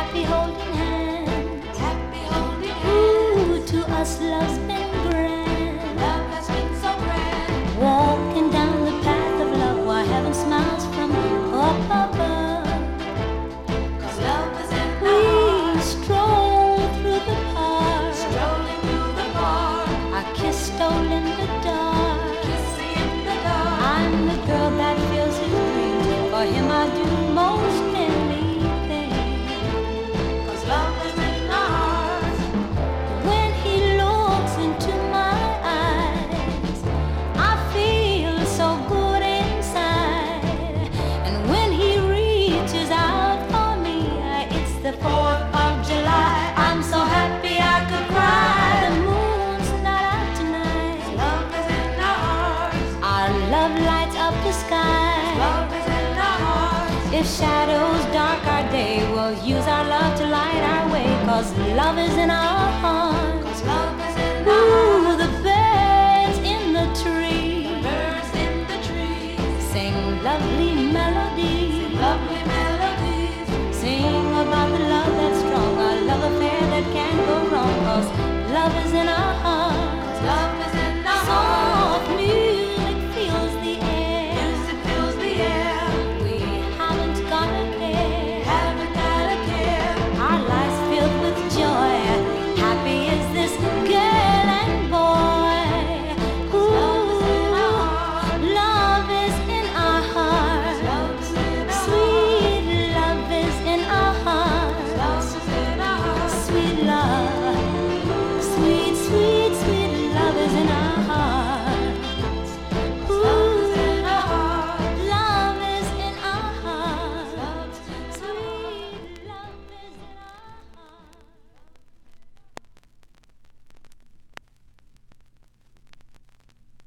happy holding hands. Happy holding hands. Ooh, to us love's been grand. Love has been so grand. Walking down the path of love while heaven smiles from up above. 'Cause love is in We our hearts. stroll through the park. Strolling through the park. Our kiss stole in the dark. Kissing in the dark. I'm the girl that feels his dreams. For him I do most anything. 'Cause love is in our hearts. When he looks into my eyes, I feel so good inside. And when he reaches out for me, it's the 4th of July. I'm so happy I could cry. The moon's not out tonight. Love is in our hearts. Our love lights up the sky. Love is in our hearts. If shadows dark our day, we'll use our love to light our way. 'Cause love is in our hearts. 'Cause love is in our Ooh, hearts.